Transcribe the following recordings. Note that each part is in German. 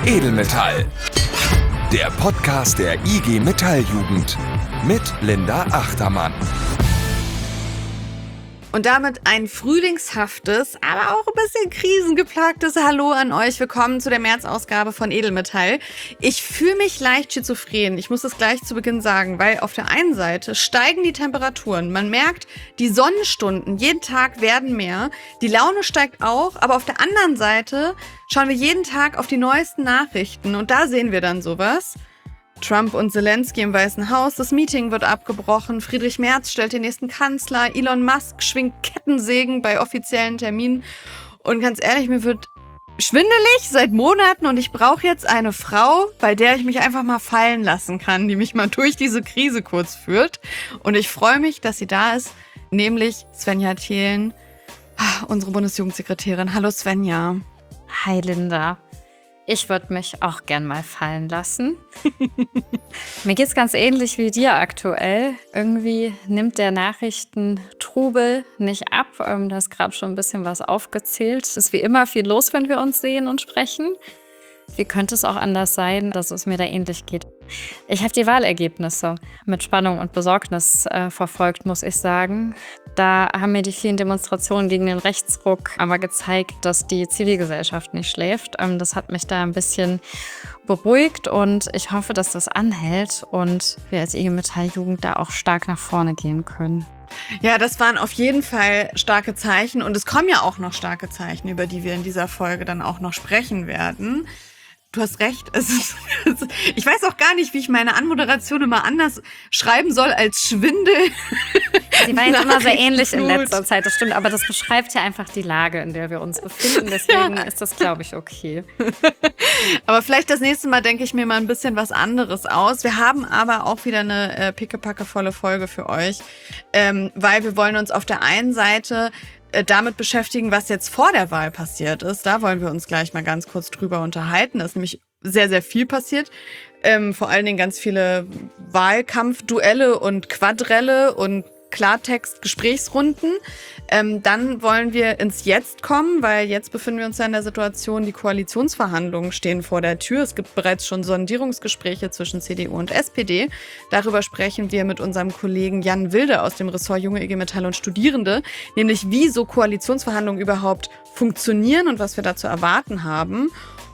Edelmetall. Der Podcast der IG Metalljugend mit Linda Achtermann. Und damit ein frühlingshaftes, aber auch ein bisschen krisengeplagtes Hallo an euch. Willkommen zu der März-Ausgabe von Edelmetall. Ich fühle mich leicht schizophren. Ich muss das gleich zu Beginn sagen, weil auf der einen Seite steigen die Temperaturen. Man merkt, die Sonnenstunden jeden Tag werden mehr. Die Laune steigt auch, aber auf der anderen Seite schauen wir jeden Tag auf die neuesten Nachrichten. Und da sehen wir dann sowas. Trump und Zelensky im Weißen Haus, das Meeting wird abgebrochen, Friedrich Merz stellt den nächsten Kanzler, Elon Musk schwingt Kettensägen bei offiziellen Terminen. Und ganz ehrlich, mir wird schwindelig seit Monaten und ich brauche jetzt eine Frau, bei der ich mich einfach mal fallen lassen kann, die mich mal durch diese Krise kurz führt. Und ich freue mich, dass sie da ist, nämlich Svenja Thelen, unsere Bundesjugendsekretärin. Hallo Svenja. Hi Linda. Ich würde mich auch gern mal fallen lassen. Mir geht's ganz ähnlich wie dir aktuell. Irgendwie nimmt der Nachrichtentrubel nicht ab. Du hast gerade schon ein bisschen was aufgezählt. Es ist wie immer viel los, wenn wir uns sehen und sprechen. Wie könnte es auch anders sein, dass es mir da ähnlich geht? Ich habe die Wahlergebnisse mit Spannung und Besorgnis verfolgt, muss ich sagen. Da haben mir die vielen Demonstrationen gegen den Rechtsruck aber gezeigt, dass die Zivilgesellschaft nicht schläft. Das hat mich da ein bisschen beruhigt und ich hoffe, dass das anhält und wir als IG Metalljugend da auch stark nach vorne gehen können. Ja, das waren auf jeden Fall starke Zeichen und es kommen ja auch noch starke Zeichen, über die wir in dieser Folge dann auch noch sprechen werden. Du hast recht. Ich weiß auch gar nicht, wie ich meine Anmoderation immer anders schreiben soll als Schwindel. Sie war jetzt immer sehr ähnlich in letzter Zeit, das stimmt. Aber das beschreibt ja einfach die Lage, in der wir uns befinden. Deswegen ist das, glaube ich, okay. Aber vielleicht das nächste Mal denke ich mir mal ein bisschen was anderes aus. Wir haben aber auch wieder eine pickepackevolle Folge für euch, weil wir wollen uns auf der einen Seite damit beschäftigen, was jetzt vor der Wahl passiert ist. Da wollen wir uns gleich mal ganz kurz drüber unterhalten. Da ist nämlich sehr, sehr viel passiert. Vor allen Dingen ganz viele Wahlkampfduelle und Quadrelle und Klartext-Gesprächsrunden. Dann wollen wir ins Jetzt kommen, weil jetzt befinden wir uns ja in der Situation, die Koalitionsverhandlungen stehen vor der Tür. Es gibt bereits schon Sondierungsgespräche zwischen CDU und SPD. Darüber sprechen wir mit unserem Kollegen Jan Wilde aus dem Ressort Junge IG Metall und Studierende, nämlich wie so Koalitionsverhandlungen überhaupt funktionieren und was wir da zu erwarten haben.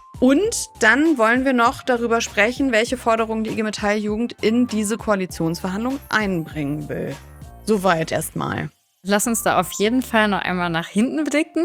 Und dann wollen wir noch darüber sprechen, welche Forderungen die IG Metalljugend in diese Koalitionsverhandlungen einbringen will. Soweit erstmal. Lass uns da auf jeden Fall noch einmal nach hinten blicken.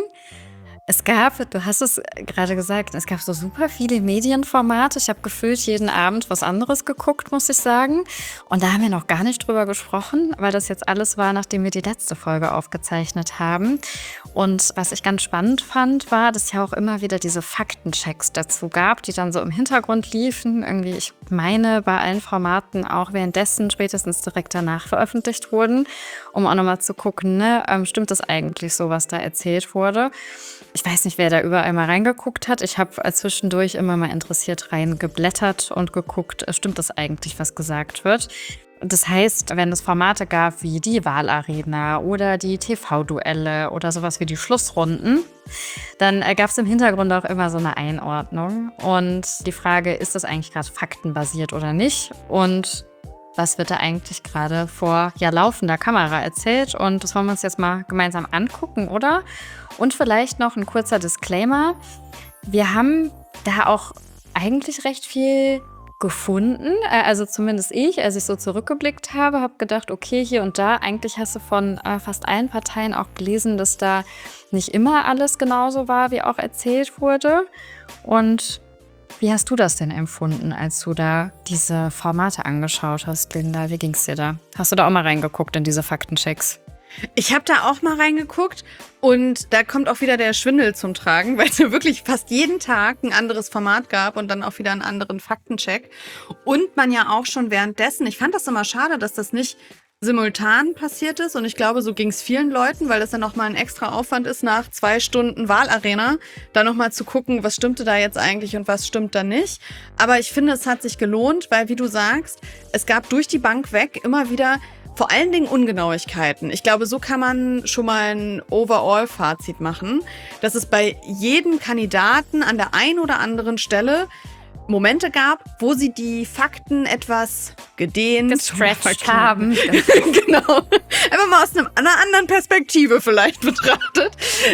Es gab, du hast es gerade gesagt, es gab so super viele Medienformate. Ich habe gefühlt jeden Abend was anderes geguckt, muss ich sagen. Und da haben wir noch gar nicht drüber gesprochen, weil das jetzt alles war, nachdem wir die letzte Folge aufgezeichnet haben. Und was ich ganz spannend fand, war, dass es ja auch immer wieder diese Faktenchecks dazu gab, die dann so im Hintergrund liefen. Irgendwie, ich meine, bei allen Formaten auch währenddessen, spätestens direkt danach veröffentlicht wurden, um auch nochmal zu gucken, stimmt das eigentlich so, was da erzählt wurde? Ich weiß nicht, wer da überall mal reingeguckt hat. Ich habe zwischendurch immer mal interessiert reingeblättert und geguckt, stimmt das eigentlich, was gesagt wird? Das heißt, wenn es Formate gab wie die Wahlarena oder die TV-Duelle oder sowas wie die Schlussrunden, dann gab es im Hintergrund auch immer so eine Einordnung. Und die Frage, ist das eigentlich gerade faktenbasiert oder nicht? Und was wird da eigentlich gerade vor laufender Kamera erzählt? Und das wollen wir uns jetzt mal gemeinsam angucken, oder? Und vielleicht noch ein kurzer Disclaimer. Wir haben da auch eigentlich recht viel gefunden. Also zumindest ich, als ich so zurückgeblickt habe, habe gedacht, okay, hier und da, eigentlich hast du von fast allen Parteien auch gelesen, dass da nicht immer alles genauso war, wie auch erzählt wurde. Und wie hast du das denn empfunden, als du da diese Formate angeschaut hast, Linda? Wie ging's dir da? Hast du da auch mal reingeguckt in diese Faktenchecks? Ich habe da auch mal reingeguckt und da kommt auch wieder der Schwindel zum Tragen, weil es ja wirklich fast jeden Tag ein anderes Format gab und dann auch wieder einen anderen Faktencheck. Und man ja auch schon währenddessen, ich fand das immer schade, dass das nicht simultan passiert ist und ich glaube, so ging es vielen Leuten, weil das dann nochmal ein extra Aufwand ist, nach 2 Stunden Wahlarena da nochmal zu gucken, was stimmte da jetzt eigentlich und was stimmt da nicht. Aber ich finde, es hat sich gelohnt, weil, wie du sagst, es gab durch die Bank weg immer wieder vor allen Dingen Ungenauigkeiten. Ich glaube, so kann man schon mal ein Overall-Fazit machen, dass es bei jedem Kandidaten an der einen oder anderen Stelle Momente gab, wo sie die Fakten etwas gedehnt gestretched haben. Genau. Einfach mal aus einer anderen Perspektive vielleicht betrachtet.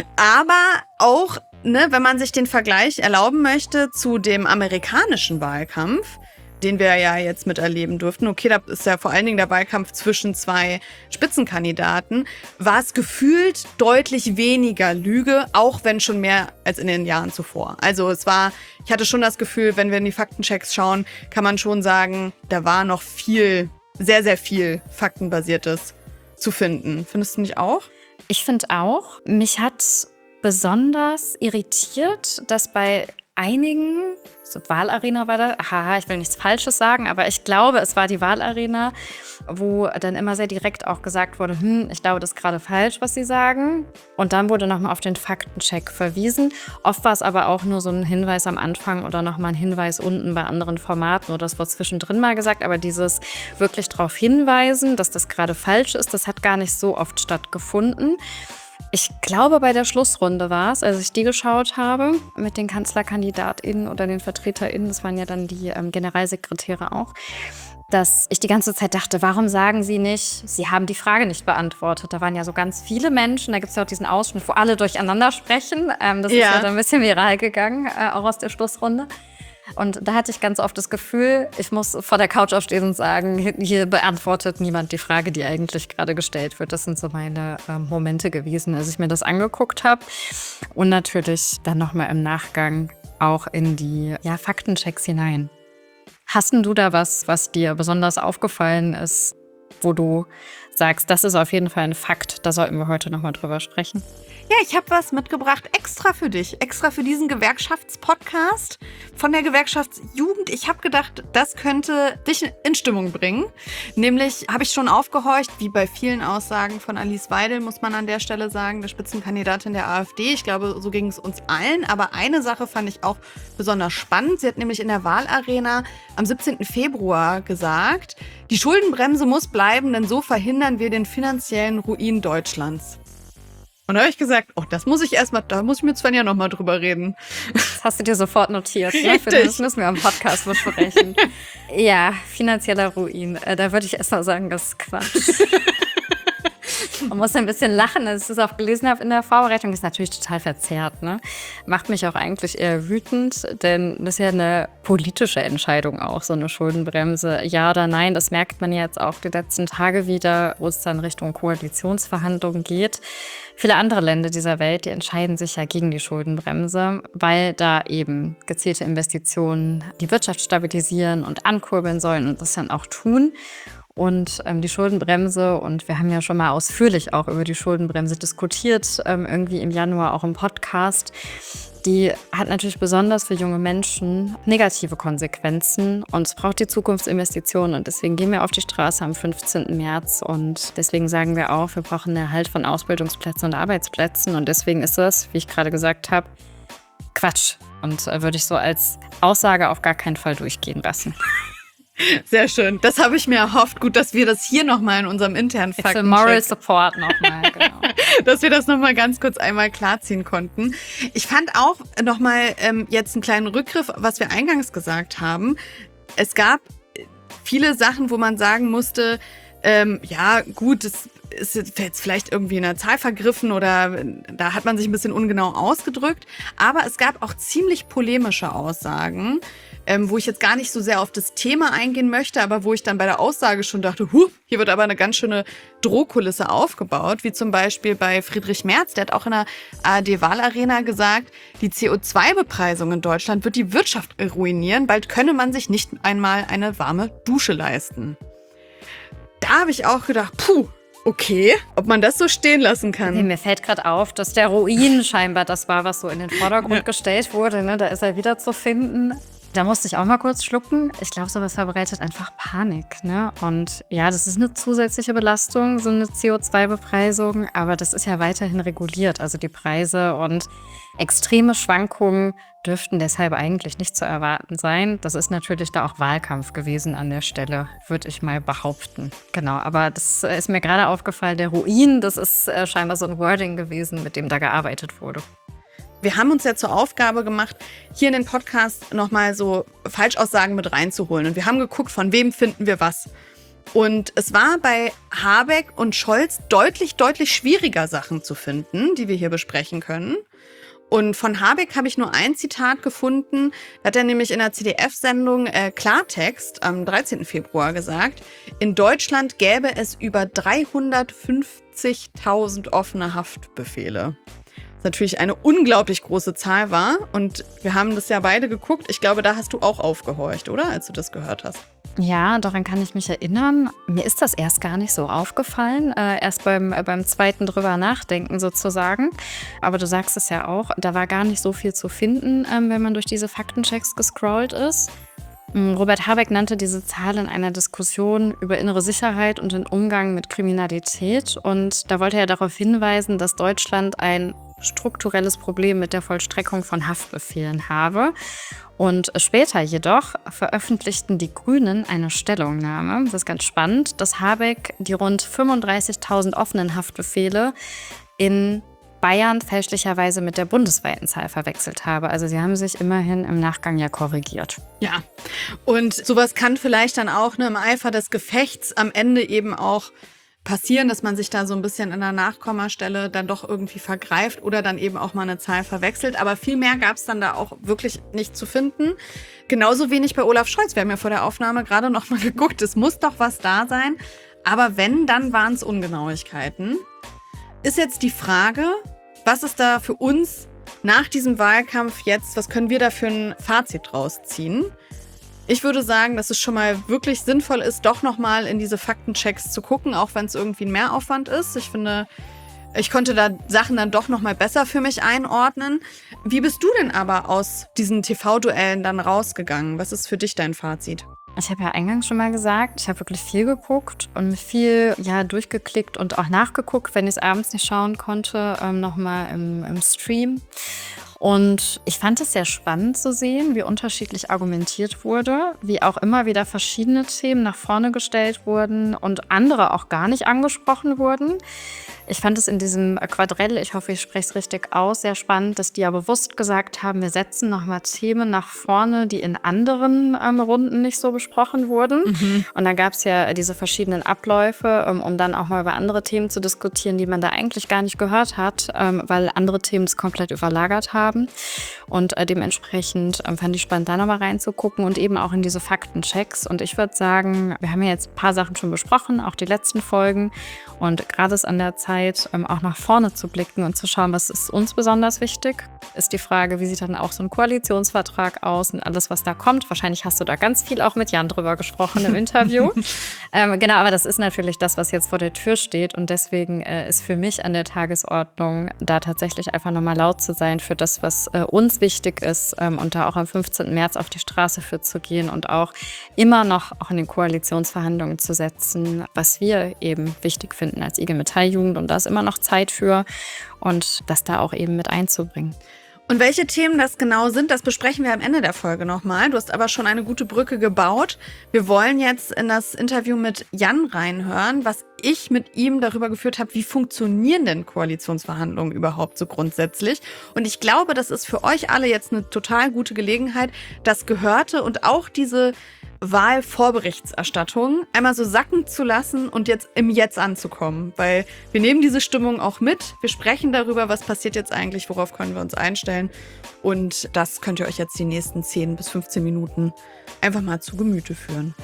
Aber auch, ne, wenn man sich den Vergleich erlauben möchte zu dem amerikanischen Wahlkampf, den wir ja jetzt miterleben durften. Okay, da ist ja vor allen Dingen der Wahlkampf zwischen zwei Spitzenkandidaten. War es gefühlt deutlich weniger Lüge, auch wenn schon mehr als in den Jahren zuvor. Also ich hatte schon das Gefühl, wenn wir in die Faktenchecks schauen, kann man schon sagen, da war noch viel, sehr, sehr viel Faktenbasiertes zu finden. Findest du nicht auch? Ich finde auch, mich hat besonders irritiert, dass bei einigen, so Wahlarena war da, ich will nichts Falsches sagen, aber ich glaube, es war die Wahlarena, wo dann immer sehr direkt auch gesagt wurde, ich glaube, das ist gerade falsch, was sie sagen. Und dann wurde nochmal auf den Faktencheck verwiesen. Oft war es aber auch nur so ein Hinweis am Anfang oder nochmal ein Hinweis unten bei anderen Formaten oder das wurde zwischendrin mal gesagt. Aber dieses wirklich darauf hinweisen, dass das gerade falsch ist, das hat gar nicht so oft stattgefunden. Ich glaube, bei der Schlussrunde war es, als ich die geschaut habe, mit den KanzlerkandidatInnen oder den VertreterInnen, das waren ja dann die Generalsekretäre auch, dass ich die ganze Zeit dachte, warum sagen sie nicht, sie haben die Frage nicht beantwortet. Da waren ja so ganz viele Menschen, da gibt es ja auch diesen Ausschnitt, wo alle durcheinander sprechen. Das ist ja dann ein bisschen viral gegangen, auch aus der Schlussrunde. Und da hatte ich ganz oft das Gefühl, ich muss vor der Couch aufstehen und sagen, hier beantwortet niemand die Frage, die eigentlich gerade gestellt wird. Das sind so meine Momente gewesen, als ich mir das angeguckt habe. Und natürlich dann nochmal im Nachgang auch in die Faktenchecks hinein. Hast denn du da was dir besonders aufgefallen ist, wo du sagst, das ist auf jeden Fall ein Fakt, da sollten wir heute nochmal drüber sprechen? Ja, ich habe was mitgebracht, extra für dich, extra für diesen Gewerkschaftspodcast von der Gewerkschaftsjugend. Ich habe gedacht, das könnte dich in Stimmung bringen. Nämlich habe ich schon aufgehorcht, wie bei vielen Aussagen von Alice Weidel, muss man an der Stelle sagen, der Spitzenkandidatin der AfD. Ich glaube, so ging es uns allen. Aber eine Sache fand ich auch besonders spannend. Sie hat nämlich in der Wahlarena am 17. Februar gesagt, die Schuldenbremse muss bleiben, denn so verhindern wir den finanziellen Ruin Deutschlands. Und da habe ich gesagt, da muss ich mit Svenja nochmal drüber reden. Das hast du dir sofort notiert, ne? Das müssen wir am Podcast besprechen. Ja, finanzieller Ruin. Da würde ich erst mal sagen, das ist Quatsch. Man muss ein bisschen lachen, als ich das auch gelesen habe in der Vorbereitung. Ist natürlich total verzerrt, ne? Macht mich auch eigentlich eher wütend, denn das ist ja eine politische Entscheidung auch, so eine Schuldenbremse. Ja oder nein, das merkt man jetzt auch die letzten Tage wieder, wo es dann Richtung Koalitionsverhandlungen geht. Viele andere Länder dieser Welt, die entscheiden sich ja gegen die Schuldenbremse, weil da eben gezielte Investitionen die Wirtschaft stabilisieren und ankurbeln sollen und das dann auch tun. Und die Schuldenbremse, und wir haben ja schon mal ausführlich auch über die Schuldenbremse diskutiert, irgendwie im Januar auch im Podcast, die hat natürlich besonders für junge Menschen negative Konsequenzen und es braucht die Zukunftsinvestitionen und deswegen gehen wir auf die Straße am 15. März und deswegen sagen wir auch, wir brauchen einen Erhalt von Ausbildungsplätzen und Arbeitsplätzen und deswegen ist das, wie ich gerade gesagt habe, Quatsch und würde ich so als Aussage auf gar keinen Fall durchgehen lassen. Sehr schön. Das habe ich mir erhofft. Gut, dass wir das hier nochmal in unserem internen Faktencheck... Für Moral Support nochmal, genau. Dass wir das nochmal ganz kurz einmal klarziehen konnten. Ich fand auch nochmal jetzt einen kleinen Rückgriff, was wir eingangs gesagt haben. Es gab viele Sachen, wo man sagen musste, das ist jetzt vielleicht irgendwie in einer Zahl vergriffen oder da hat man sich ein bisschen ungenau ausgedrückt. Aber es gab auch ziemlich polemische Aussagen, wo ich jetzt gar nicht so sehr auf das Thema eingehen möchte, aber wo ich dann bei der Aussage schon dachte, hier wird aber eine ganz schöne Drohkulisse aufgebaut, wie zum Beispiel bei Friedrich Merz, der hat auch in der ARD-Wahlarena gesagt, die CO2-Bepreisung in Deutschland wird die Wirtschaft ruinieren, bald könne man sich nicht einmal eine warme Dusche leisten. Da habe ich auch gedacht, okay, ob man das so stehen lassen kann. Nee, mir fällt gerade auf, dass der Ruin scheinbar das war, was so in den Vordergrund gestellt wurde. Ne? Da ist er wieder zu finden. Da musste ich auch mal kurz schlucken. Ich glaube, sowas verbreitet einfach Panik. Ne? Und ja, das ist eine zusätzliche Belastung, so eine CO2-Bepreisung. Aber das ist ja weiterhin reguliert. Also die Preise und extreme Schwankungen dürften deshalb eigentlich nicht zu erwarten sein. Das ist natürlich da auch Wahlkampf gewesen an der Stelle, würde ich mal behaupten. Genau, aber das ist mir gerade aufgefallen, der Ruin, das ist scheinbar so ein Wording gewesen, mit dem da gearbeitet wurde. Wir haben uns ja zur Aufgabe gemacht, hier in den Podcast nochmal so Falschaussagen mit reinzuholen. Und wir haben geguckt, von wem finden wir was. Und es war bei Habeck und Scholz deutlich, deutlich schwieriger, Sachen zu finden, die wir hier besprechen können. Und von Habeck habe ich nur ein Zitat gefunden. Da hat er nämlich in der ZDF-Sendung Klartext am 13. Februar gesagt, in Deutschland gäbe es über 350.000 offene Haftbefehle. Was natürlich eine unglaublich große Zahl war. Und wir haben das ja beide geguckt. Ich glaube, da hast du auch aufgehorcht, oder? Als du das gehört hast. Ja, daran kann ich mich erinnern. Mir ist das erst gar nicht so aufgefallen, erst beim zweiten drüber nachdenken sozusagen. Aber du sagst es ja auch, da war gar nicht so viel zu finden, wenn man durch diese Faktenchecks gescrollt ist. Robert Habeck nannte diese Zahl in einer Diskussion über innere Sicherheit und den Umgang mit Kriminalität. Und da wollte er darauf hinweisen, dass Deutschland ein strukturelles Problem mit der Vollstreckung von Haftbefehlen habe. Und später jedoch veröffentlichten die Grünen eine Stellungnahme, das ist ganz spannend, dass Habeck die rund 35.000 offenen Haftbefehle in Bayern fälschlicherweise mit der bundesweiten Zahl verwechselt habe. Also sie haben sich immerhin im Nachgang ja korrigiert. Ja, und sowas kann vielleicht dann auch im Eifer des Gefechts am Ende eben auch passieren, dass man sich da so ein bisschen in der Nachkommastelle dann doch irgendwie vergreift oder dann eben auch mal eine Zahl verwechselt. Aber viel mehr gab es dann da auch wirklich nicht zu finden. Genauso wenig bei Olaf Scholz. Wir haben ja vor der Aufnahme gerade noch mal geguckt, es muss doch was da sein. Aber wenn, dann waren es Ungenauigkeiten. Ist jetzt die Frage, was ist da für uns nach diesem Wahlkampf jetzt, was können wir da für ein Fazit draus ziehen? Ich würde sagen, dass es schon mal wirklich sinnvoll ist, doch nochmal in diese Faktenchecks zu gucken, auch wenn es irgendwie ein Mehraufwand ist. Ich finde, ich konnte da Sachen dann doch nochmal besser für mich einordnen. Wie bist du denn aber aus diesen TV-Duellen dann rausgegangen? Was ist für dich dein Fazit? Ich habe ja eingangs schon mal gesagt, ich habe wirklich viel geguckt und viel durchgeklickt und auch nachgeguckt, wenn ich es abends nicht schauen konnte, nochmal im Stream. Und ich fand es sehr spannend zu sehen, wie unterschiedlich argumentiert wurde, wie auch immer wieder verschiedene Themen nach vorne gestellt wurden und andere auch gar nicht angesprochen wurden. Ich fand es in diesem Quadrell, ich hoffe, ich spreche es richtig aus, sehr spannend, dass die ja bewusst gesagt haben, wir setzen nochmal Themen nach vorne, die in anderen Runden nicht so besprochen wurden. Mhm. Und dann gab es ja diese verschiedenen Abläufe, um dann auch mal über andere Themen zu diskutieren, die man da eigentlich gar nicht gehört hat, weil andere Themen es komplett überlagert haben. Und dementsprechend fand ich spannend, da nochmal reinzugucken und eben auch in diese Faktenchecks. Und ich würde sagen, wir haben ja jetzt ein paar Sachen schon besprochen, auch die letzten Folgen. Und gerade ist an der Zeit, auch nach vorne zu blicken und zu schauen, was ist uns besonders wichtig. Ist die Frage, wie sieht dann auch so ein Koalitionsvertrag aus und alles, was da kommt. Wahrscheinlich hast du da ganz viel auch mit Jan drüber gesprochen im Interview. Genau, aber das ist natürlich das, was jetzt vor der Tür steht. Und deswegen ist für mich an der Tagesordnung, da tatsächlich einfach nochmal laut zu sein für das, was uns wichtig ist und da auch am 15. März auf die Straße für zu gehen und auch immer noch auch in den Koalitionsverhandlungen zu setzen, was wir eben wichtig finden als IG Metall-Jugend. Und da ist immer noch Zeit für und das da auch eben mit einzubringen. Und welche Themen das genau sind, das besprechen wir am Ende der Folge nochmal. Du hast aber schon eine gute Brücke gebaut. Wir wollen jetzt in das Interview mit Jan reinhören, was ich mit ihm darüber geführt habe, wie funktionieren denn Koalitionsverhandlungen überhaupt so grundsätzlich. Und ich glaube, das ist für euch alle jetzt eine total gute Gelegenheit, das Gehörte und auch diese Wahlvorberichterstattung einmal so sacken zu lassen und jetzt im Jetzt anzukommen. Weil wir nehmen diese Stimmung auch mit. Wir sprechen darüber, was passiert jetzt eigentlich, worauf können wir uns einstellen. Und das könnt ihr euch jetzt die nächsten 10 bis 15 Minuten einfach mal zu Gemüte führen.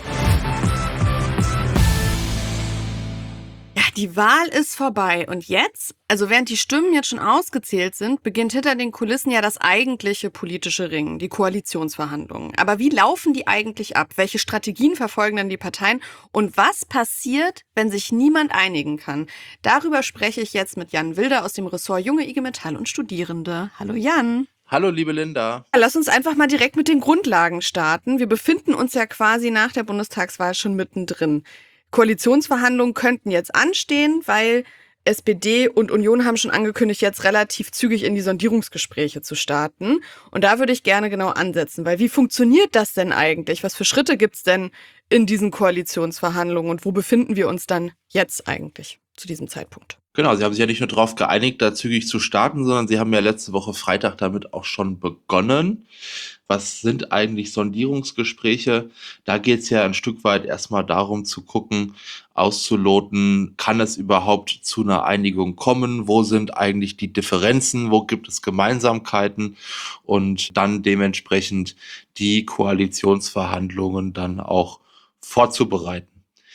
Ja, die Wahl ist vorbei und jetzt, also während die Stimmen jetzt schon ausgezählt sind, beginnt hinter den Kulissen ja das eigentliche politische Ringen, die Koalitionsverhandlungen. Aber wie laufen die eigentlich ab? Welche Strategien verfolgen dann die Parteien? Und was passiert, wenn sich niemand einigen kann? Darüber spreche ich jetzt mit Jan Wilder aus dem Ressort Junge IG Metall und Studierende. Hallo Jan. Hallo, liebe Linda. Lass uns einfach mal direkt mit den Grundlagen starten. Wir befinden uns ja quasi nach der Bundestagswahl schon mittendrin. Koalitionsverhandlungen könnten jetzt anstehen, weil SPD und Union haben schon angekündigt, jetzt relativ zügig in die Sondierungsgespräche zu starten. Und da würde ich gerne genau ansetzen, weil wie funktioniert das denn eigentlich? Was für Schritte gibt's denn in diesen Koalitionsverhandlungen und wo befinden wir uns dann jetzt eigentlich? zu diesem Zeitpunkt. Genau, sie haben sich ja nicht nur darauf geeinigt, da zügig zu starten, sondern sie haben ja letzte Woche Freitag damit auch schon begonnen. Was sind eigentlich Sondierungsgespräche? Da geht es ja ein Stück weit erstmal darum zu gucken, auszuloten, kann es überhaupt zu einer Einigung kommen? Wo sind eigentlich die Differenzen? Wo gibt es Gemeinsamkeiten? Und dann dementsprechend die Koalitionsverhandlungen dann auch vorzubereiten.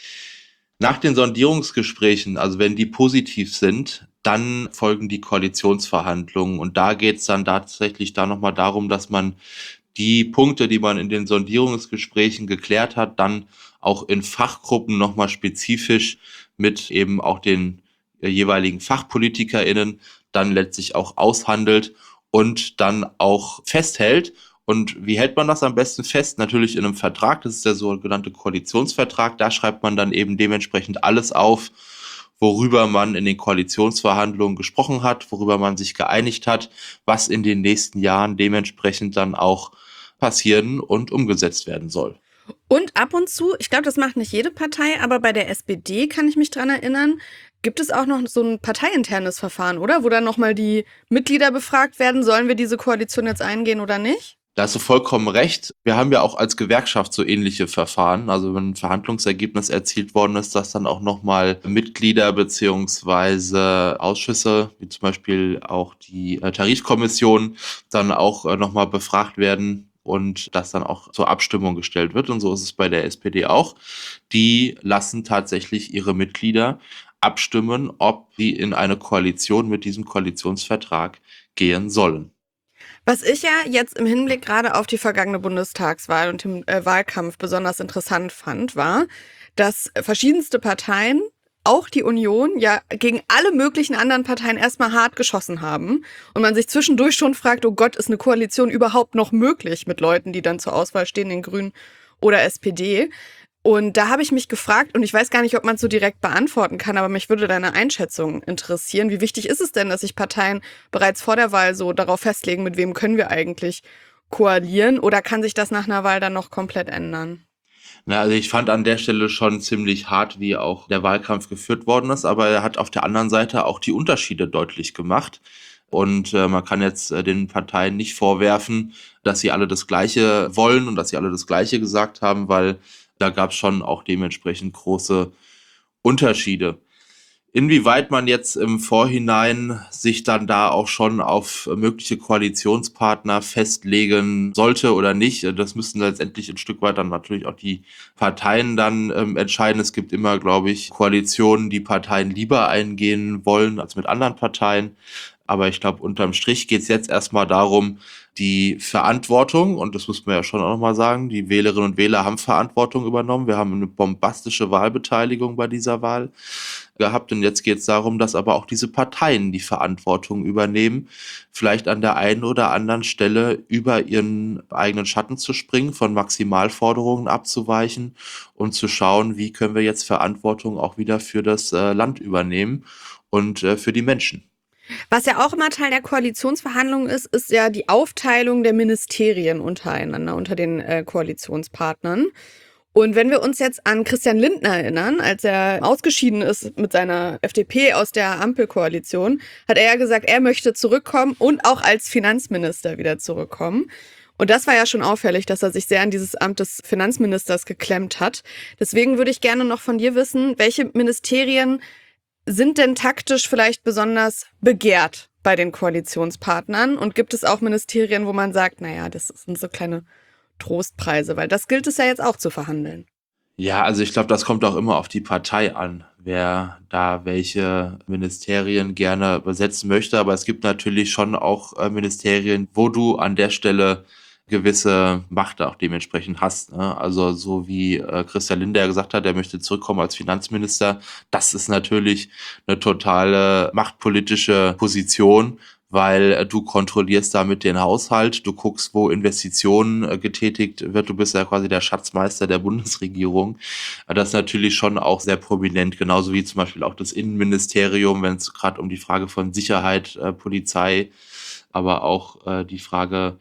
Nach den Sondierungsgesprächen, also wenn die positiv sind, dann folgen die Koalitionsverhandlungen. Und da geht es dann tatsächlich da nochmal darum, dass man die Punkte, die man in den Sondierungsgesprächen geklärt hat, dann auch in Fachgruppen nochmal spezifisch mit eben auch den jeweiligen FachpolitikerInnen dann letztlich auch aushandelt und dann auch festhält. Und wie hält man das am besten fest? Natürlich in einem Vertrag, das ist der sogenannte Koalitionsvertrag. Da schreibt man dann eben dementsprechend alles auf, worüber man in den Koalitionsverhandlungen gesprochen hat, worüber man sich geeinigt hat, was in den nächsten Jahren dementsprechend dann auch passieren und umgesetzt werden soll. Und ab und zu, ich glaube, das macht nicht jede Partei, aber bei der SPD kann ich mich dran erinnern, gibt es auch noch so ein parteiinternes Verfahren, oder? Wo dann nochmal die Mitglieder befragt werden, sollen wir diese Koalition jetzt eingehen oder nicht? Da hast du vollkommen recht. Wir haben ja auch als Gewerkschaft so ähnliche Verfahren. Also wenn ein Verhandlungsergebnis erzielt worden ist, dass dann auch nochmal Mitglieder beziehungsweise Ausschüsse, wie zum Beispiel auch die Tarifkommission, dann auch nochmal befragt werden und das dann auch zur Abstimmung gestellt wird. Und so ist es bei der SPD auch. Die lassen tatsächlich ihre Mitglieder abstimmen, ob sie in eine Koalition mit diesem Koalitionsvertrag gehen sollen. Was ich ja jetzt im Hinblick gerade auf die vergangene Bundestagswahl und den Wahlkampf besonders interessant fand, war, dass verschiedenste Parteien, auch die Union, ja gegen alle möglichen anderen Parteien erstmal hart geschossen haben. Und man sich zwischendurch schon fragt, oh Gott, ist eine Koalition überhaupt noch möglich mit Leuten, die dann zur Auswahl stehen, den Grünen oder SPD? Und da habe ich mich gefragt, und ich weiß gar nicht, ob man es so direkt beantworten kann, aber mich würde deine Einschätzung interessieren. Wie wichtig ist es denn, dass sich Parteien bereits vor der Wahl so darauf festlegen, mit wem können wir eigentlich koalieren? Oder kann sich das nach einer Wahl dann noch komplett ändern? Na, also ich fand an der Stelle schon ziemlich hart, wie auch der Wahlkampf geführt worden ist, aber er hat auf der anderen Seite auch die Unterschiede deutlich gemacht. Und man kann jetzt den Parteien nicht vorwerfen, dass sie alle das Gleiche wollen und dass sie alle das Gleiche gesagt haben, weil da gab es schon auch dementsprechend große Unterschiede. Inwieweit man jetzt im Vorhinein sich dann da auch schon auf mögliche Koalitionspartner festlegen sollte oder nicht, das müssen letztendlich ein Stück weit dann natürlich auch die Parteien dann entscheiden. Es gibt immer, glaube ich, Koalitionen, die Parteien lieber eingehen wollen als mit anderen Parteien. Aber ich glaube, unterm Strich geht es jetzt erstmal darum, die Verantwortung, und das muss man ja schon auch nochmal sagen, die Wählerinnen und Wähler haben Verantwortung übernommen. Wir haben eine bombastische Wahlbeteiligung bei dieser Wahl gehabt. Und jetzt geht es darum, dass aber auch diese Parteien die Verantwortung übernehmen, vielleicht an der einen oder anderen Stelle über ihren eigenen Schatten zu springen, von Maximalforderungen abzuweichen und zu schauen, wie können wir jetzt Verantwortung auch wieder für das Land übernehmen und für die Menschen. Was ja auch immer Teil der Koalitionsverhandlungen ist, ist ja die Aufteilung der Ministerien untereinander, unter den Koalitionspartnern. Und wenn wir uns jetzt an Christian Lindner erinnern, als er ausgeschieden ist mit seiner FDP aus der Ampelkoalition, hat er ja gesagt, er möchte zurückkommen und auch als Finanzminister wieder zurückkommen. Und das war ja schon auffällig, dass er sich sehr an dieses Amt des Finanzministers geklemmt hat. Deswegen würde ich gerne noch von dir wissen, welche Ministerien sind denn taktisch vielleicht besonders begehrt bei den Koalitionspartnern? Und gibt es auch Ministerien, wo man sagt, naja, das sind so kleine Trostpreise? Weil das gilt es ja jetzt auch zu verhandeln. Ja, also ich glaube, das kommt auch immer auf die Partei an, wer da welche Ministerien gerne besetzen möchte. Aber es gibt natürlich schon auch Ministerien, wo du an der Stelle gewisse Macht auch dementsprechend hast. Ne? Also so wie Christian Lindner gesagt hat, er möchte zurückkommen als Finanzminister, das ist natürlich eine totale machtpolitische Position, weil du kontrollierst damit den Haushalt, du guckst, wo Investitionen getätigt wird, du bist ja quasi der Schatzmeister der Bundesregierung. Das ist natürlich schon auch sehr prominent, genauso wie zum Beispiel auch das Innenministerium, wenn es gerade um die Frage von Sicherheit, Polizei, aber auch die Frage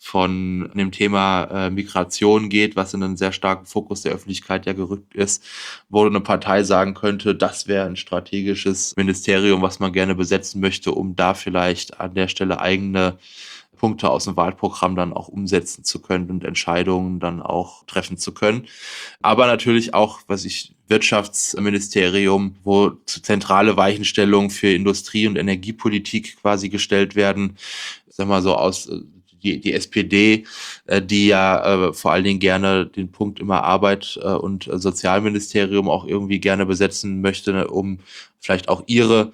von dem Thema Migration geht, was in einen sehr starken Fokus der Öffentlichkeit ja gerückt ist, wo eine Partei sagen könnte, das wäre ein strategisches Ministerium, was man gerne besetzen möchte, um da vielleicht an der Stelle eigene Punkte aus dem Wahlprogramm dann auch umsetzen zu können und Entscheidungen dann auch treffen zu können. Aber natürlich auch, Wirtschaftsministerium, wo zentrale Weichenstellungen für Industrie- und Energiepolitik quasi gestellt werden. Sag mal so die SPD, die ja vor allen Dingen gerne den Punkt immer Arbeit und Sozialministerium auch irgendwie gerne besetzen möchte, ne, um vielleicht auch ihre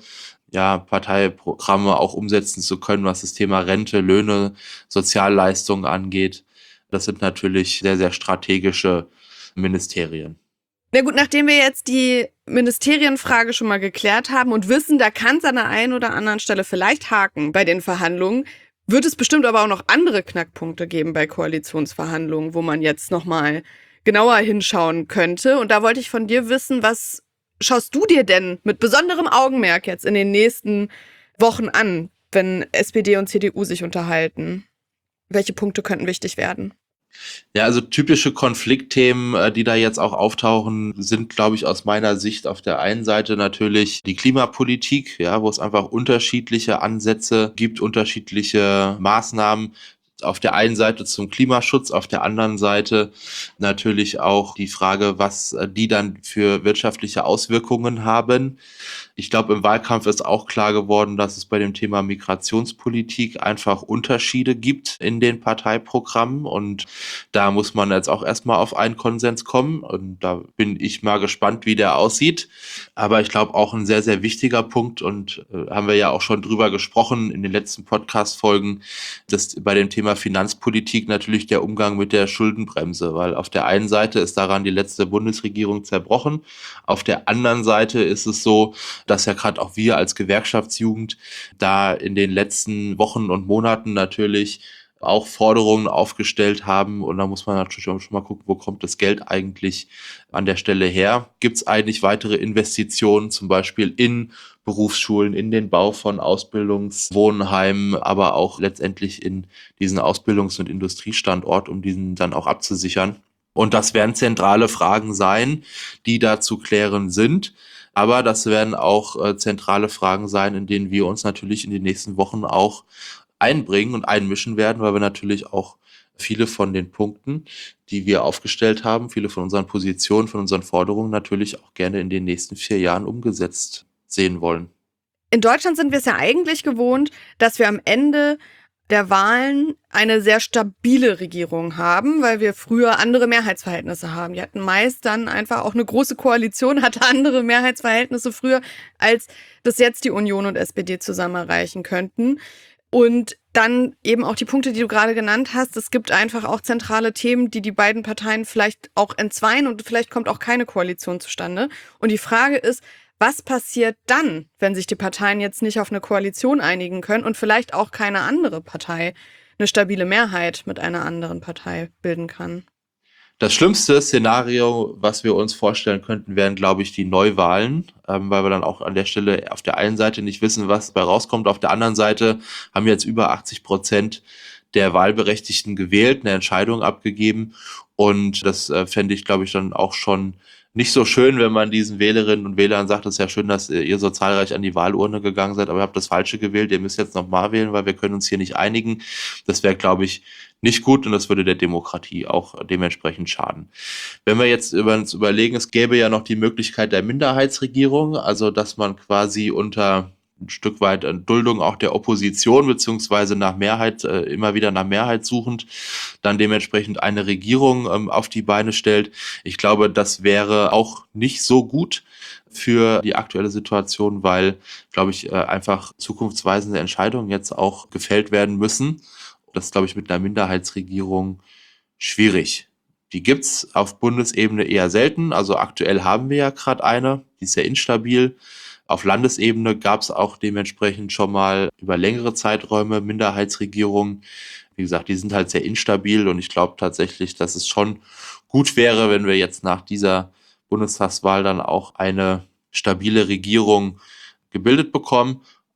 Parteiprogramme auch umsetzen zu können, was das Thema Rente, Löhne, Sozialleistungen angeht. Das sind natürlich sehr, sehr strategische Ministerien. Na gut, nachdem wir jetzt die Ministerienfrage schon mal geklärt haben und wissen, da kann es an der einen oder anderen Stelle vielleicht haken bei den Verhandlungen, wird es bestimmt aber auch noch andere Knackpunkte geben bei Koalitionsverhandlungen, wo man jetzt nochmal genauer hinschauen könnte. Und da wollte ich von dir wissen, was schaust du dir denn mit besonderem Augenmerk jetzt in den nächsten Wochen an, wenn SPD und CDU sich unterhalten? Welche Punkte könnten wichtig werden? Ja, also typische Konfliktthemen, die da jetzt auch auftauchen, sind, glaube ich, aus meiner Sicht auf der einen Seite natürlich die Klimapolitik, ja, wo es einfach unterschiedliche Ansätze gibt, unterschiedliche Maßnahmen. Auf der einen Seite zum Klimaschutz, auf der anderen Seite natürlich auch die Frage, was die dann für wirtschaftliche Auswirkungen haben. Ich glaube, im Wahlkampf ist auch klar geworden, dass es bei dem Thema Migrationspolitik einfach Unterschiede gibt in den Parteiprogrammen und da muss man jetzt auch erstmal auf einen Konsens kommen und da bin ich mal gespannt, wie der aussieht. Aber ich glaube auch ein sehr, sehr wichtiger Punkt und haben wir ja auch schon drüber gesprochen in den letzten Podcast-Folgen, dass bei dem Thema Finanzpolitik natürlich der Umgang mit der Schuldenbremse, weil auf der einen Seite ist daran die letzte Bundesregierung zerbrochen, auf der anderen Seite ist es so, dass ja gerade auch wir als Gewerkschaftsjugend da in den letzten Wochen und Monaten natürlich auch Forderungen aufgestellt haben und da muss man natürlich auch schon mal gucken, wo kommt das Geld eigentlich an der Stelle her? Gibt es eigentlich weitere Investitionen, zum Beispiel in Berufsschulen, in den Bau von Ausbildungswohnheimen, aber auch letztendlich in diesen Ausbildungs- und Industriestandort, um diesen dann auch abzusichern? Und das werden zentrale Fragen sein, die da zu klären sind. Aber das werden auch zentrale Fragen sein, in denen wir uns natürlich in den nächsten Wochen auch einbringen und einmischen werden, weil wir natürlich auch viele von den Punkten, die wir aufgestellt haben, viele von unseren Positionen, von unseren Forderungen natürlich auch gerne in den nächsten 4 Jahren umgesetzt sehen wollen. In Deutschland sind wir es ja eigentlich gewohnt, dass wir am Ende der Wahlen eine sehr stabile Regierung haben, weil wir früher andere Mehrheitsverhältnisse haben. Die hatten meist dann einfach auch eine große Koalition, hatte andere Mehrheitsverhältnisse früher, als das jetzt die Union und SPD zusammen erreichen könnten. Und dann eben auch die Punkte, die du gerade genannt hast. Es gibt einfach auch zentrale Themen, die die beiden Parteien vielleicht auch entzweien und vielleicht kommt auch keine Koalition zustande. Und die Frage ist, was passiert dann, wenn sich die Parteien jetzt nicht auf eine Koalition einigen können und vielleicht auch keine andere Partei eine stabile Mehrheit mit einer anderen Partei bilden kann? Das schlimmste Szenario, was wir uns vorstellen könnten, wären, glaube ich, die Neuwahlen, weil wir dann auch an der Stelle auf der einen Seite nicht wissen, was dabei rauskommt. Auf der anderen Seite haben jetzt über 80% der Wahlberechtigten gewählt, eine Entscheidung abgegeben. Und das fände ich, glaube ich, dann auch schon nicht so schön, wenn man diesen Wählerinnen und Wählern sagt, es ist ja schön, dass ihr so zahlreich an die Wahlurne gegangen seid, aber ihr habt das Falsche gewählt, ihr müsst jetzt nochmal wählen, weil wir können uns hier nicht einigen. Das wäre, glaube ich, nicht gut und das würde der Demokratie auch dementsprechend schaden. Wenn wir jetzt uns überlegen, es gäbe ja noch die Möglichkeit der Minderheitsregierung, also dass man quasi unter ein Stück weit Duldung auch der Opposition beziehungsweise nach Mehrheit, immer wieder nach Mehrheit suchend, dann dementsprechend eine Regierung auf die Beine stellt. Ich glaube, das wäre auch nicht so gut für die aktuelle Situation, weil, glaube ich, einfach zukunftsweisende Entscheidungen jetzt auch gefällt werden müssen. Das ist, glaube ich, mit einer Minderheitsregierung schwierig. Die gibt's auf Bundesebene eher selten. Also aktuell haben wir ja gerade eine, die ist sehr instabil. Auf Landesebene gab es auch dementsprechend schon mal über längere Zeiträume Minderheitsregierungen. Wie gesagt, die sind halt sehr instabil und ich glaube tatsächlich, dass es schon gut wäre, wenn wir jetzt nach dieser Bundestagswahl dann auch eine stabile Regierung gebildet bekommen.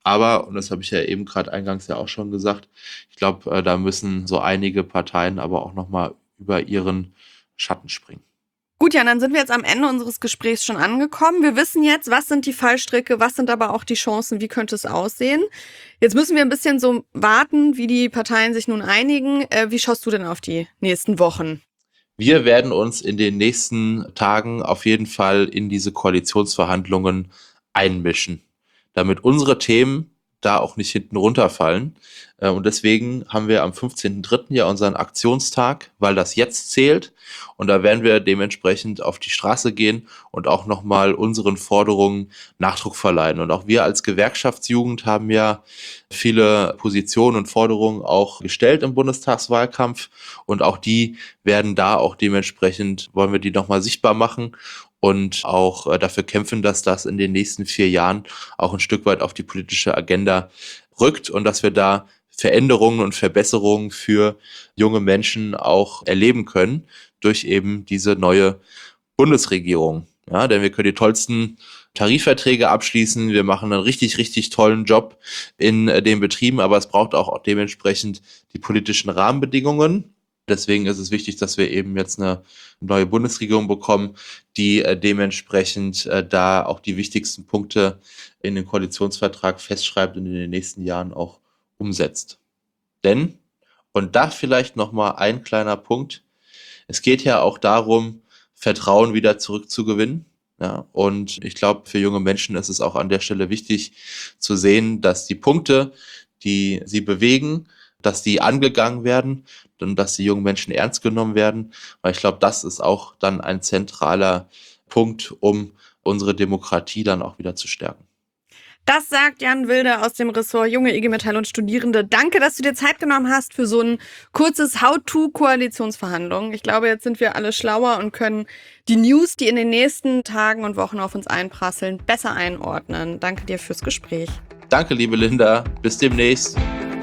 Aber, und das habe ich ja eben gerade eingangs ja auch schon gesagt, ich glaube, da müssen so einige Parteien aber auch nochmal über ihren Schatten springen. Gut, Jan, dann sind wir jetzt am Ende unseres Gesprächs schon angekommen. Wir wissen jetzt, was sind die Fallstricke, was sind aber auch die Chancen, wie könnte es aussehen. Jetzt müssen wir ein bisschen so warten, wie die Parteien sich nun einigen. Wie schaust du denn auf die nächsten Wochen? Wir werden uns in den nächsten Tagen auf jeden Fall in diese Koalitionsverhandlungen einmischen, damit unsere Themen da auch nicht hinten runterfallen. Und deswegen haben wir am 15.03. ja unseren Aktionstag, weil das jetzt zählt. Und da werden wir dementsprechend auf die Straße gehen und auch nochmal unseren Forderungen Nachdruck verleihen. Und auch wir als Gewerkschaftsjugend haben ja viele Positionen und Forderungen auch gestellt im Bundestagswahlkampf. Und auch die werden da auch dementsprechend, wollen wir die nochmal sichtbar machen und auch dafür kämpfen, dass das in den nächsten 4 Jahren auch ein Stück weit auf die politische Agenda rückt und dass wir da Veränderungen und Verbesserungen für junge Menschen auch erleben können durch eben diese neue Bundesregierung. Ja, denn wir können die tollsten Tarifverträge abschließen, wir machen einen richtig, richtig tollen Job in den Betrieben, aber es braucht auch dementsprechend die politischen Rahmenbedingungen. Deswegen ist es wichtig, dass wir eben jetzt eine neue Bundesregierung bekommen, die dementsprechend da auch die wichtigsten Punkte in den Koalitionsvertrag festschreibt und in den nächsten Jahren auch umsetzt. Denn, und da vielleicht nochmal ein kleiner Punkt, es geht ja auch darum, Vertrauen wieder zurückzugewinnen. Ja, und ich glaube, für junge Menschen ist es auch an der Stelle wichtig zu sehen, dass die Punkte, die sie bewegen, dass die angegangen werden und dass die jungen Menschen ernst genommen werden. Weil ich glaube, das ist auch dann ein zentraler Punkt, um unsere Demokratie dann auch wieder zu stärken. Das sagt Jan Wilde aus dem Ressort Junge IG Metall und Studierende. Danke, dass du dir Zeit genommen hast für so ein kurzes How-to-Koalitionsverhandlungen. Ich glaube, jetzt sind wir alle schlauer und können die News, die in den nächsten Tagen und Wochen auf uns einprasseln, besser einordnen. Danke dir fürs Gespräch. Danke, liebe Linda. Bis demnächst.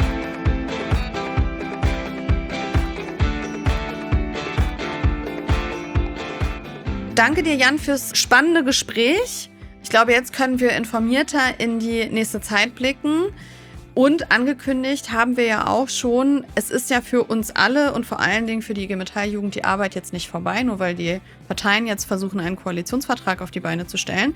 Danke dir, Jan, fürs spannende Gespräch. Ich glaube, jetzt können wir informierter in die nächste Zeit blicken. Und angekündigt haben wir ja auch schon, es ist ja für uns alle und vor allen Dingen für die IG Metall-Jugend die Arbeit jetzt nicht vorbei, nur weil die Parteien jetzt versuchen, einen Koalitionsvertrag auf die Beine zu stellen.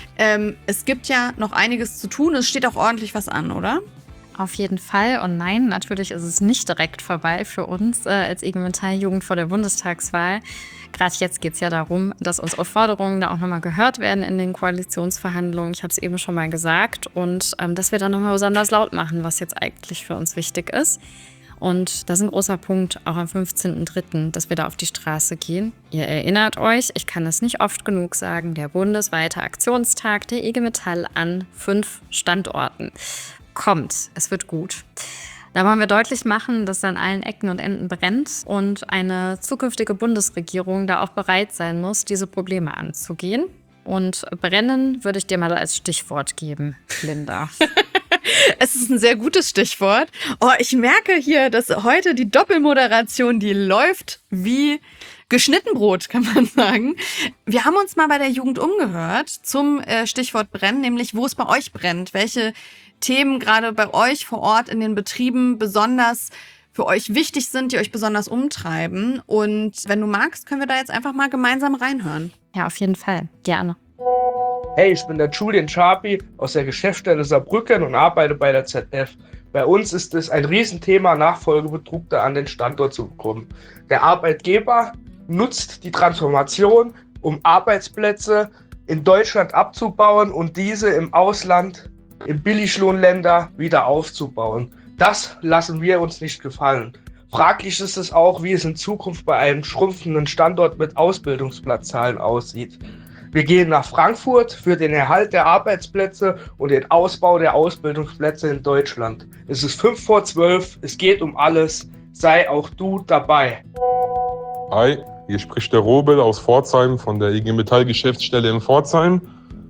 Es gibt ja noch einiges zu tun. Es steht auch ordentlich was an, oder? Auf jeden Fall. Und nein, natürlich ist es nicht direkt vorbei für uns als IG Metall-Jugend vor der Bundestagswahl. Gerade jetzt geht es ja darum, dass unsere Forderungen da auch nochmal gehört werden in den Koalitionsverhandlungen. Ich habe es eben schon mal gesagt. Und dass wir dann nochmal besonders laut machen, was jetzt eigentlich für uns wichtig ist. Und das ist ein großer Punkt, auch am 15.03., dass wir da auf die Straße gehen. Ihr erinnert euch, ich kann es nicht oft genug sagen, der bundesweite Aktionstag der IG Metall an 5 Standorten. Kommt, es wird gut. Da wollen wir deutlich machen, dass an allen Ecken und Enden brennt und eine zukünftige Bundesregierung da auch bereit sein muss, diese Probleme anzugehen. Und brennen würde ich dir mal als Stichwort geben, Linda. Es ist ein sehr gutes Stichwort. Oh, ich merke hier, dass heute die Doppelmoderation, die läuft wie geschnitten Brot, kann man sagen. Wir haben uns mal bei der Jugend umgehört zum Stichwort Brennen, nämlich wo es bei euch brennt. Welche Themen gerade bei euch vor Ort in den Betrieben besonders für euch wichtig sind, die euch besonders umtreiben. Und wenn du magst, können wir da jetzt einfach mal gemeinsam reinhören. Ja, auf jeden Fall. Gerne. Hey, ich bin der Julian Schapi aus der Geschäftsstelle Saarbrücken und arbeite bei der ZF. Bei uns ist es ein Riesenthema, Nachfolgebetrug da an den Standort zu bekommen. Der Arbeitgeber nutzt die Transformation, um Arbeitsplätze in Deutschland abzubauen und diese im Ausland, in Billiglohnländer wieder aufzubauen. Das lassen wir uns nicht gefallen. Fraglich ist es auch, wie es in Zukunft bei einem schrumpfenden Standort mit Ausbildungsplatzzahlen aussieht. Wir gehen nach Frankfurt für den Erhalt der Arbeitsplätze und den Ausbau der Ausbildungsplätze in Deutschland. Es ist 11:55, es geht um alles. Sei auch du dabei. Hi, hier spricht der Robel aus Pforzheim von der IG Metall Geschäftsstelle in Pforzheim.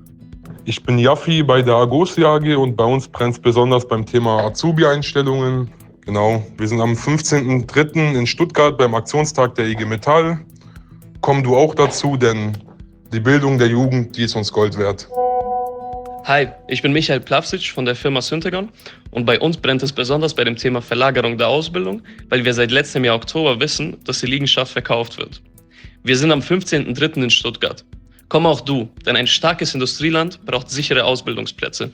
Ich bin Jaffi bei der Agosia AG und bei uns brennt es besonders beim Thema Azubi-Einstellungen. Genau, wir sind am 15.03. in Stuttgart beim Aktionstag der IG Metall. Komm du auch dazu, denn die Bildung der Jugend, die ist uns Gold wert. Hi, ich bin Michael Plavsic von der Firma Syntagon und bei uns brennt es besonders bei dem Thema Verlagerung der Ausbildung, weil wir seit letztem Jahr Oktober wissen, dass die Liegenschaft verkauft wird. Wir sind am 15.03. in Stuttgart. Komm auch du, denn ein starkes Industrieland braucht sichere Ausbildungsplätze.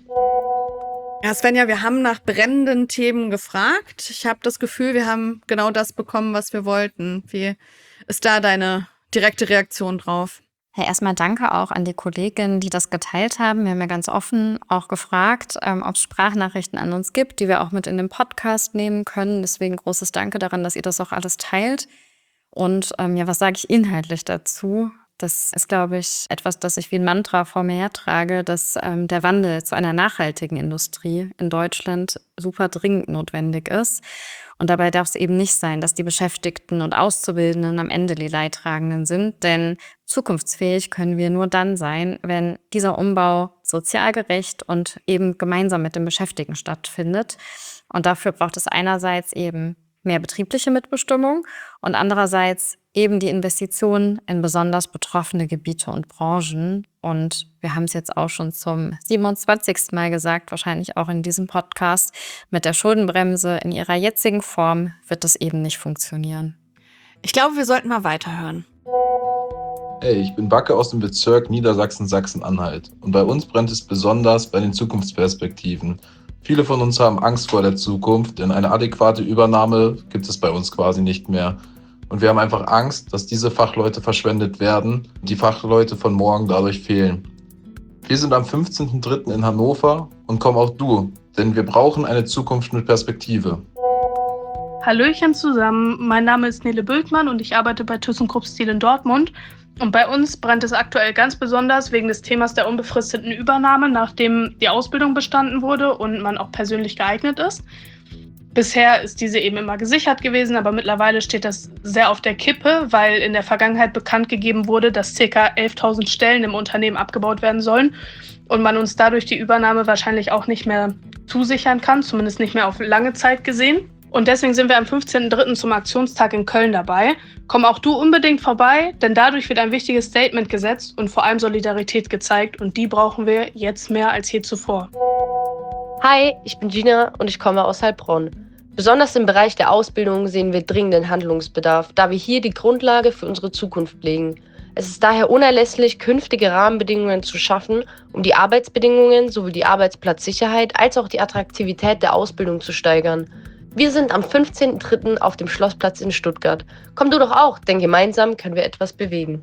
Ja, Svenja, wir haben nach brennenden Themen gefragt. Ich habe das Gefühl, wir haben genau das bekommen, was wir wollten. Wie ist da deine direkte Reaktion drauf? Ja, erstmal danke auch an die Kolleginnen, die das geteilt haben. Wir haben ja ganz offen auch gefragt, ob es Sprachnachrichten an uns gibt, die wir auch mit in den Podcast nehmen können. Deswegen großes Danke daran, dass ihr das auch alles teilt. Und was sage ich inhaltlich dazu? Das ist, glaube ich, etwas, das ich wie ein Mantra vor mir hertrage, dass der Wandel zu einer nachhaltigen Industrie in Deutschland super dringend notwendig ist. Und dabei darf es eben nicht sein, dass die Beschäftigten und Auszubildenden am Ende die Leidtragenden sind. Denn zukunftsfähig können wir nur dann sein, wenn dieser Umbau sozial gerecht und eben gemeinsam mit den Beschäftigten stattfindet. Und dafür braucht es einerseits eben mehr betriebliche Mitbestimmung und andererseits eben die Investitionen in besonders betroffene Gebiete und Branchen. Und wir haben es jetzt auch schon zum 27. Mal gesagt, wahrscheinlich auch in diesem Podcast, mit der Schuldenbremse in ihrer jetzigen Form wird das eben nicht funktionieren. Ich glaube, wir sollten mal weiterhören. Hey, ich bin Backe aus dem Bezirk Niedersachsen-Sachsen-Anhalt. Und bei uns brennt es besonders bei den Zukunftsperspektiven. Viele von uns haben Angst vor der Zukunft, denn eine adäquate Übernahme gibt es bei uns quasi nicht mehr. Und wir haben einfach Angst, dass diese Fachleute verschwendet werden und die Fachleute von morgen dadurch fehlen. Wir sind am 15.03. in Hannover und komm auch du, denn wir brauchen eine Zukunft mit Perspektive. Hallöchen zusammen, mein Name ist Nele Bültmann und ich arbeite bei ThyssenKrupp Steel in Dortmund. Und bei uns brennt es aktuell ganz besonders wegen des Themas der unbefristeten Übernahme, nachdem die Ausbildung bestanden wurde und man auch persönlich geeignet ist. Bisher ist diese eben immer gesichert gewesen, aber mittlerweile steht das sehr auf der Kippe, weil in der Vergangenheit bekannt gegeben wurde, dass ca. 11.000 Stellen im Unternehmen abgebaut werden sollen und man uns dadurch die Übernahme wahrscheinlich auch nicht mehr zusichern kann, zumindest nicht mehr auf lange Zeit gesehen. Und deswegen sind wir am 15.03. zum Aktionstag in Köln dabei. Komm auch du unbedingt vorbei, denn dadurch wird ein wichtiges Statement gesetzt und vor allem Solidarität gezeigt und die brauchen wir jetzt mehr als je zuvor. Hi, ich bin Gina und ich komme aus Heilbronn. Besonders im Bereich der Ausbildung sehen wir dringenden Handlungsbedarf, da wir hier die Grundlage für unsere Zukunft legen. Es ist daher unerlässlich, künftige Rahmenbedingungen zu schaffen, um die Arbeitsbedingungen sowie die Arbeitsplatzsicherheit als auch die Attraktivität der Ausbildung zu steigern. Wir sind am 15.03. auf dem Schlossplatz in Stuttgart. Komm du doch auch, denn gemeinsam können wir etwas bewegen.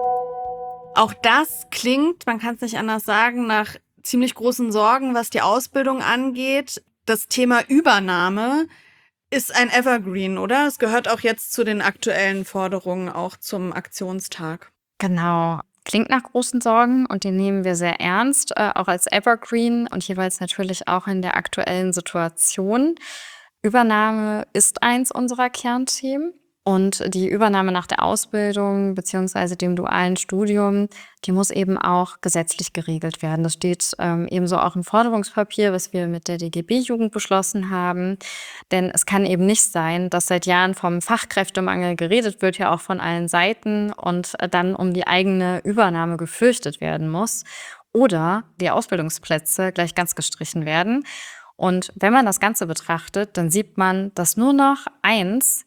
Auch das klingt, man kann es nicht anders sagen, nach ziemlich großen Sorgen, was die Ausbildung angeht. Das Thema Übernahme ist ein Evergreen, oder? Es gehört auch jetzt zu den aktuellen Forderungen, auch zum Aktionstag. Genau. Klingt nach großen Sorgen und die nehmen wir sehr ernst, auch als Evergreen und jeweils natürlich auch in der aktuellen Situation. Übernahme ist eins unserer Kernthemen und die Übernahme nach der Ausbildung beziehungsweise dem dualen Studium, die muss eben auch gesetzlich geregelt werden. Das steht ebenso auch im Forderungspapier, was wir mit der DGB-Jugend beschlossen haben. Denn es kann eben nicht sein, dass seit Jahren vom Fachkräftemangel geredet wird, ja auch von allen Seiten und dann um die eigene Übernahme gefürchtet werden muss oder die Ausbildungsplätze gleich ganz gestrichen werden. Und wenn man das Ganze betrachtet, dann sieht man, dass nur noch eins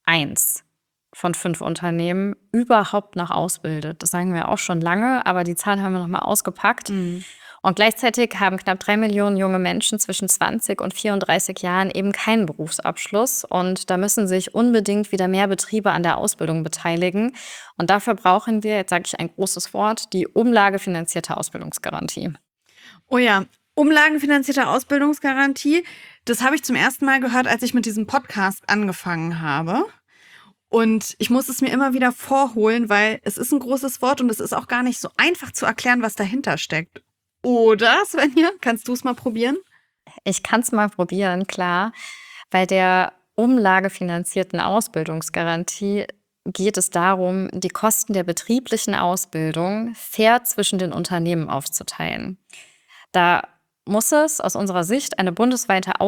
von 5 Unternehmen überhaupt noch ausbildet. Das sagen wir auch schon lange, aber die Zahl haben wir nochmal ausgepackt. Und gleichzeitig haben knapp 3 Millionen junge Menschen zwischen 20 und 34 Jahren eben keinen Berufsabschluss. Und da müssen sich unbedingt wieder mehr Betriebe an der Ausbildung beteiligen. Und dafür brauchen wir, jetzt sage ich ein großes Wort, die umlagefinanzierte Ausbildungsgarantie. Oh ja, umlagenfinanzierte Ausbildungsgarantie. Das habe ich zum ersten Mal gehört, als ich mit diesem Podcast angefangen habe. Und ich muss es mir immer wieder vorholen, weil es ist ein großes Wort und es ist auch gar nicht so einfach zu erklären, was dahinter steckt. Oder, Svenja, kannst du es mal probieren? Ich kann es mal probieren, klar. Bei der umlagefinanzierten Ausbildungsgarantie geht es darum, die Kosten der betrieblichen Ausbildung fair zwischen den Unternehmen aufzuteilen. Da muss es aus unserer Sicht eine bundesweite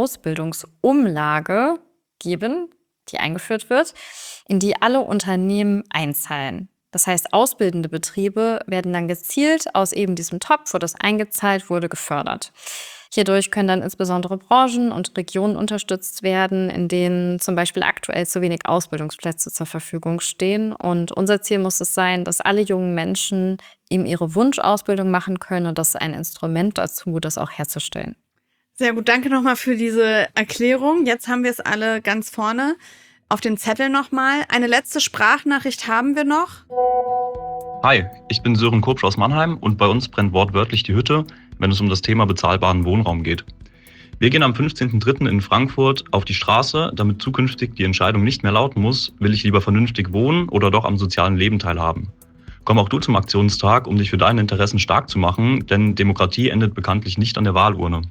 Ausbildungsumlage geben, die eingeführt wird, in die alle Unternehmen einzahlen. Das heißt, ausbildende Betriebe werden dann gezielt aus eben diesem Topf, wo das eingezahlt wurde, gefördert. Hierdurch können dann insbesondere Branchen und Regionen unterstützt werden, in denen zum Beispiel aktuell zu wenig Ausbildungsplätze zur Verfügung stehen. Und unser Ziel muss es sein, dass alle jungen Menschen eben ihre Wunschausbildung machen können. Und das ist ein Instrument dazu, das auch herzustellen. Sehr gut, danke nochmal für diese Erklärung. Jetzt haben wir es alle ganz vorne auf den Zettel nochmal. Eine letzte Sprachnachricht haben wir noch. Hi, ich bin Sören Kopsch aus Mannheim und bei uns brennt wortwörtlich die Hütte, wenn es um das Thema bezahlbaren Wohnraum geht. Wir gehen am 15.03. in Frankfurt auf die Straße, damit zukünftig die Entscheidung nicht mehr lauten muss, will ich lieber vernünftig wohnen oder doch am sozialen Leben teilhaben. Komm auch du zum Aktionstag, um dich für deine Interessen stark zu machen, denn Demokratie endet bekanntlich nicht an der Wahlurne.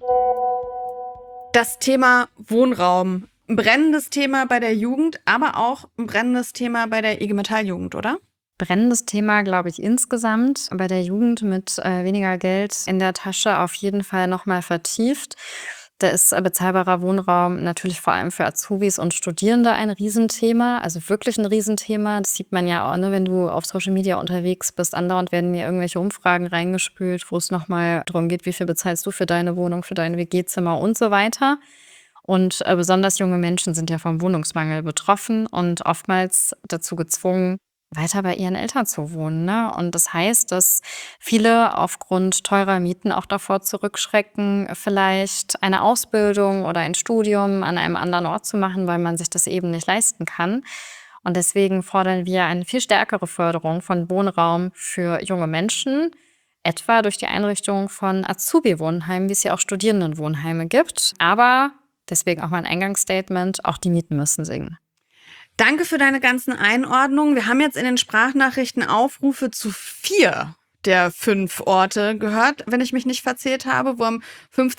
Das Thema Wohnraum, ein brennendes Thema bei der Jugend, aber auch ein brennendes Thema bei der IG Metall-Jugend, oder? Brennendes Thema, glaube ich, insgesamt bei der Jugend mit weniger Geld in der Tasche auf jeden Fall nochmal vertieft. Da ist bezahlbarer Wohnraum natürlich vor allem für Azubis und Studierende ein Riesenthema, also wirklich ein Riesenthema. Das sieht man ja auch, ne, wenn du auf Social Media unterwegs bist. Andauernd werden mir irgendwelche Umfragen reingespült, wo es nochmal darum geht, wie viel bezahlst du für deine Wohnung, für dein WG-Zimmer und so weiter. Und besonders junge Menschen sind ja vom Wohnungsmangel betroffen und oftmals dazu gezwungen, weiter bei ihren Eltern zu wohnen. Ne? Und das heißt, dass viele aufgrund teurer Mieten auch davor zurückschrecken, vielleicht eine Ausbildung oder ein Studium an einem anderen Ort zu machen, weil man sich das eben nicht leisten kann. Und deswegen fordern wir eine viel stärkere Förderung von Wohnraum für junge Menschen, etwa durch die Einrichtung von Azubi-Wohnheimen, wie es ja auch Studierendenwohnheime gibt. Aber, deswegen auch mein Eingangsstatement, auch die Mieten müssen sinken. Danke für deine ganzen Einordnungen. Wir haben jetzt in den Sprachnachrichten Aufrufe zu 4 der 5 Orte gehört, wenn ich mich nicht verzählt habe, wo am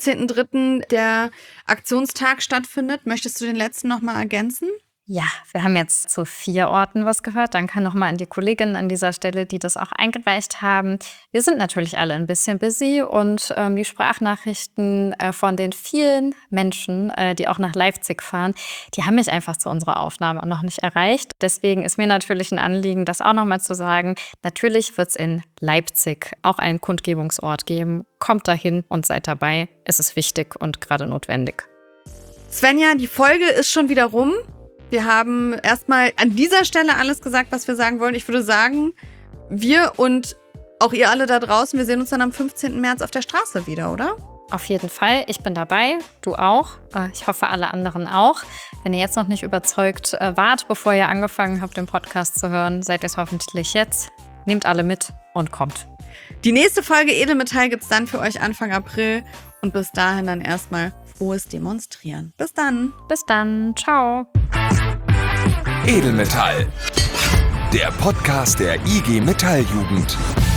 15.03. der Aktionstag stattfindet. Möchtest du den letzten nochmal ergänzen? Ja, wir haben jetzt zu 4 Orten was gehört. Danke nochmal an die Kolleginnen an dieser Stelle, die das auch eingereicht haben. Wir sind natürlich alle ein bisschen busy und die Sprachnachrichten von den vielen Menschen, die auch nach Leipzig fahren, die haben mich einfach zu unserer Aufnahme noch nicht erreicht. Deswegen ist mir natürlich ein Anliegen, das auch nochmal zu sagen. Natürlich wird es in Leipzig auch einen Kundgebungsort geben. Kommt dahin und seid dabei. Es ist wichtig und gerade notwendig. Svenja, die Folge ist schon wieder rum. Wir haben erstmal an dieser Stelle alles gesagt, was wir sagen wollen. Ich würde sagen, wir und auch ihr alle da draußen, wir sehen uns dann am 15. März auf der Straße wieder, oder? Auf jeden Fall. Ich bin dabei. Du auch. Ich hoffe, alle anderen auch. Wenn ihr jetzt noch nicht überzeugt wart, bevor ihr angefangen habt, den Podcast zu hören, seid ihr es hoffentlich jetzt. Nehmt alle mit und kommt. Die nächste Folge Edelmetall gibt es dann für euch Anfang April. Und bis dahin dann erstmal frohes Demonstrieren. Bis dann. Bis dann. Ciao. Edelmetall. Der Podcast der IG Metall-Jugend.